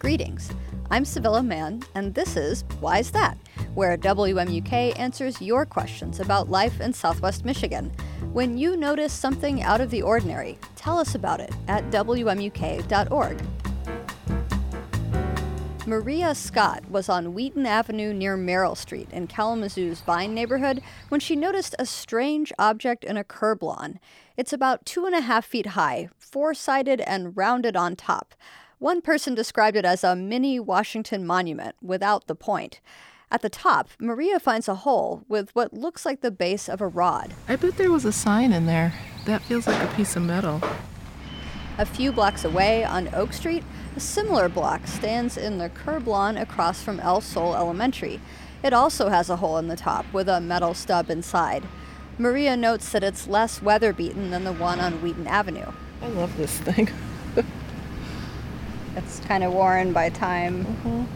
Greetings. I'm Sevilla Mann, and this is Why's That?, where WMUK answers your questions about life in Southwest Michigan. When you notice something out of the ordinary, tell us about it at WMUK.org. Maria Scott was on Wheaton Avenue near Merrill Street in Kalamazoo's Vine neighborhood when she noticed a strange object in a curb lawn. It's about 2.5 feet high, four-sided and rounded on top. One person described it as a mini Washington monument without the point. At the top, Maria finds a hole with what looks like the base of a rod. I bet there was a sign in there. That feels like a piece of metal. A few blocks away on Oak Street, a similar block stands in the curb lawn across from El Sol Elementary. It also has a hole in the top with a metal stub inside. Maria notes that it's less weather-beaten than the one on Wheaton Avenue. I love this thing. It's kind of worn by time.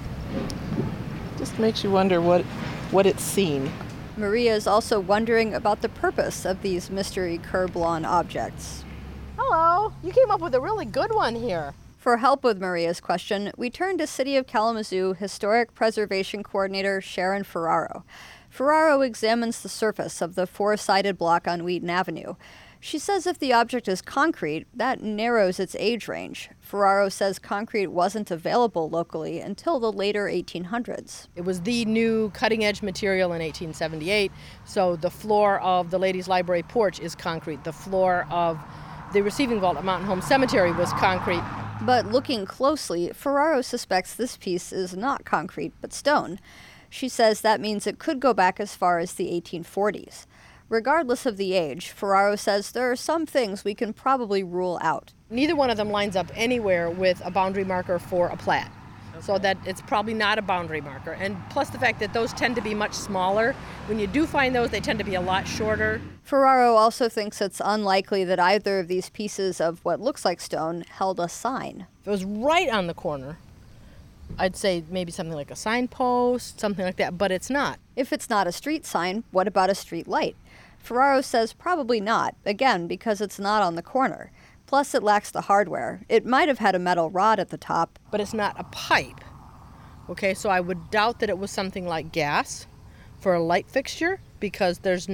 Just makes you wonder what it's seen. Maria is also wondering about the purpose of these mystery curb lawn objects. Hello, you came up with a really good one here. For help with Maria's question, we turned to City of Kalamazoo Historic Preservation Coordinator Sharon Ferraro. Ferraro examines the surface of the four-sided block on Wheaton Avenue. She says if the object is concrete, that narrows its age range. Ferraro says concrete wasn't available locally until the later 1800s. It was the new cutting-edge material in 1878, so the floor of the ladies' library porch is concrete. The floor of the receiving vault at Mountain Home Cemetery was concrete. But looking closely, Ferraro suspects this piece is not concrete, but stone. She says that means it could go back as far as the 1840s. Regardless of the age, Ferraro says there are some things we can probably rule out. Neither one of them lines up anywhere with a boundary marker for a plat. Okay. So that it's probably not a boundary marker. And plus the fact that those tend to be much smaller. When you do find those, they tend to be a lot shorter. Ferraro also thinks it's unlikely that either of these pieces of what looks like stone held a sign. If it was right on the corner, I'd say maybe something like a signpost, something like that, but it's not. If it's not a street sign, what about a street light? Ferraro says probably not, again, because it's not on the corner. Plus, it lacks the hardware. It might have had a metal rod at the top. But it's not a pipe. Okay, so I would doubt that it was something like gas for a light fixture because it's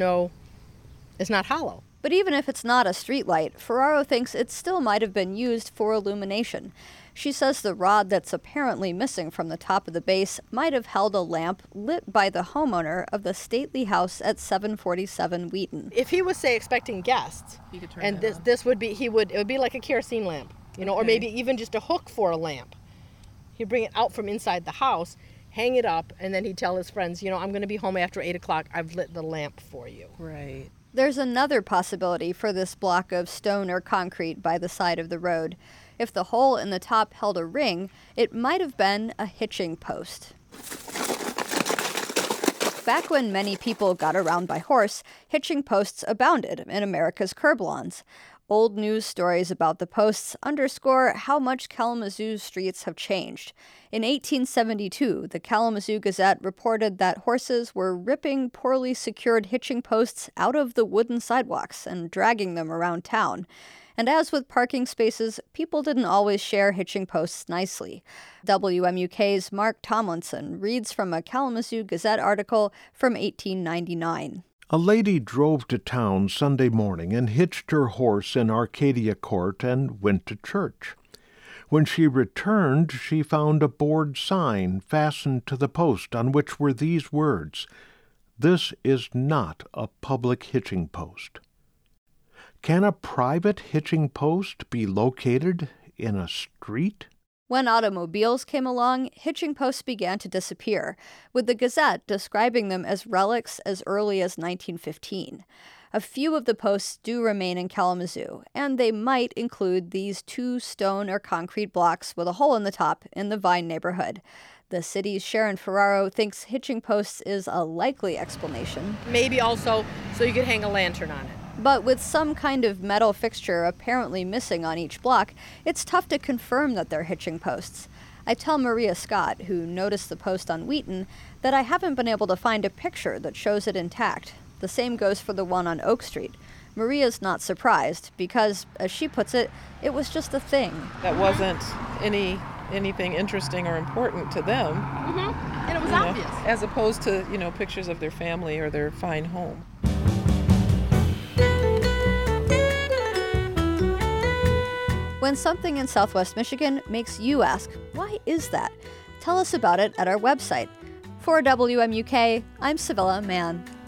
not hollow. But even if it's not a street light, Ferraro thinks it still might have been used for illumination. She says the rod that's apparently missing from the top of the base might have held a lamp lit by the homeowner of the stately house at 747 Wheaton. If he was, say, expecting guests, he could turn and it this would be, it would be like a kerosene lamp, okay. Or maybe even just a hook for a lamp. He'd bring it out from inside the house, hang it up, and then he'd tell his friends, I'm going to be home after 8 o'clock. I've lit the lamp for you. Right. There's another possibility for this block of stone or concrete by the side of the road. If the hole in the top held a ring, it might have been a hitching post. Back when many people got around by horse, hitching posts abounded in America's curb lawns. Old news stories about the posts underscore how much Kalamazoo's streets have changed. In 1872, the Kalamazoo Gazette reported that horses were ripping poorly secured hitching posts out of the wooden sidewalks and dragging them around town. And as with parking spaces, people didn't always share hitching posts nicely. WMUK's Mark Tomlinson reads from a Kalamazoo Gazette article from 1899. A lady drove to town Sunday morning and hitched her horse in Arcadia Court and went to church. When she returned, she found a board sign fastened to the post on which were these words, "This is not a public hitching post." Can a private hitching post be located in a street? When automobiles came along, hitching posts began to disappear, with the Gazette describing them as relics as early as 1915. A few of the posts do remain in Kalamazoo, and they might include these 2 stone or concrete blocks with a hole in the top in the Vine neighborhood. The city's Sharon Ferraro thinks hitching posts is a likely explanation. Maybe also so you could hang a lantern on it. But with some kind of metal fixture apparently missing on each block, it's tough to confirm that they're hitching posts. I tell Maria Scott, who noticed the post on Wheaton, that I haven't been able to find a picture that shows it intact. The same goes for the one on Oak Street. Maria's not surprised because, as she puts it, it was just a thing. That wasn't any anything interesting or important to them. Mm-hmm. And it was you know, obvious. as opposed to, pictures of their family or their fine home. When something in Southwest Michigan makes you ask, why is that? Tell us about it at our website. For WMUK, I'm Sevilla Mann.